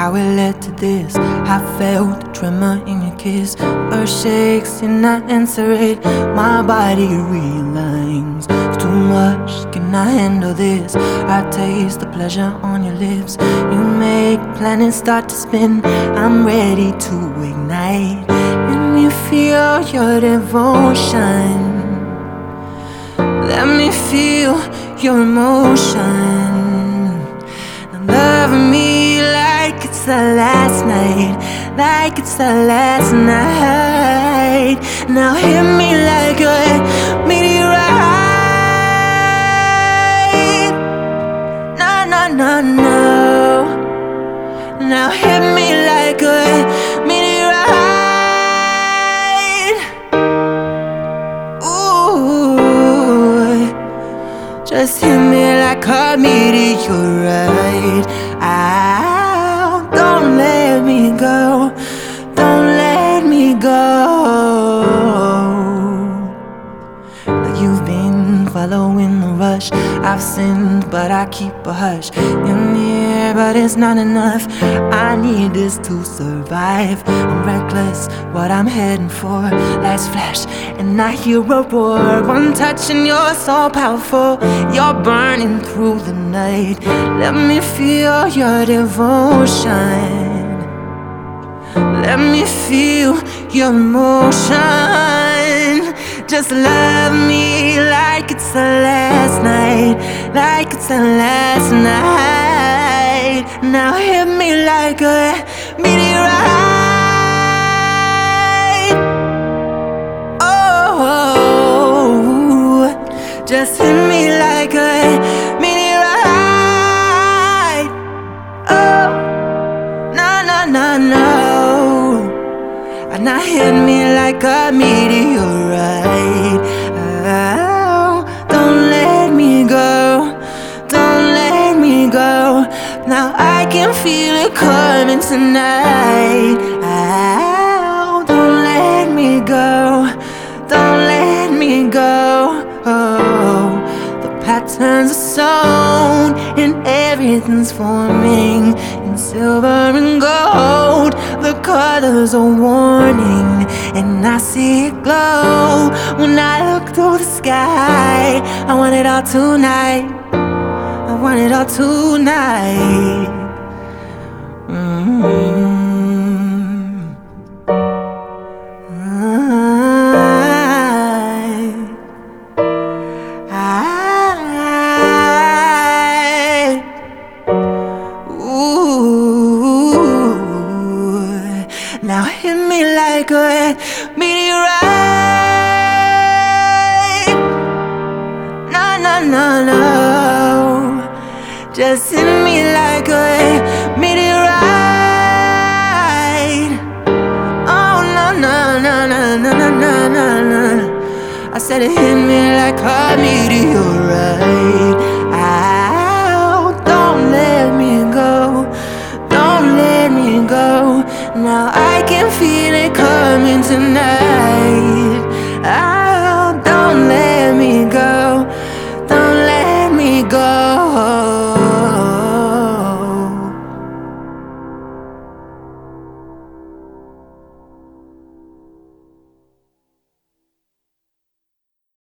how it led to this. I felt the tremor in your kiss. Earth shakes and I answer it. My body realigns. It's too much, can I handle this? I taste the pleasure on your lips. You make planets start to spin. I'm ready to ignite. Let me feel your devotion. Let me feel your emotion. Love me like it's the last night, like it's the last night. Now hit me like a meteorite. No, no, no, no. Now hit me like a meteorite. Ooh, just hit me like a meteorite. Ow, don't let me go, don't let me go. Like you've been following the rush. I've sinned, but I keep a hush. You're near, but it's not enough. I need this to survive. I'm reckless, what I'm heading for. Lights flash, and I hear a roar. One touch and you're so powerful. You're burning through the night. Let me feel your devotion. Let me feel your emotion. Just love me like it's the last night, like it's the last night. Now hit me like a meteorite. Oh, just hit me like a meteorite. Oh, no, no, no, no. And now hit me like a meteorite. Oh, don't let me go, don't let me go. Now I can feel it coming tonight. Oh, don't let me go, don't let me go. Oh, the patterns are sewn and everything's forming in silver and gold. The colors are warning, and I see it glow when I look through the sky. I want it all tonight, I want it all tonight. Now hit me like a meteorite. No, no, no, no. Just hit me like a meteorite. Oh, no, no, no, no, no, no, no, no, no. I said it hit me like a meteorite. Ow, don't let me go, don't let me go. Now I can feel it coming tonight.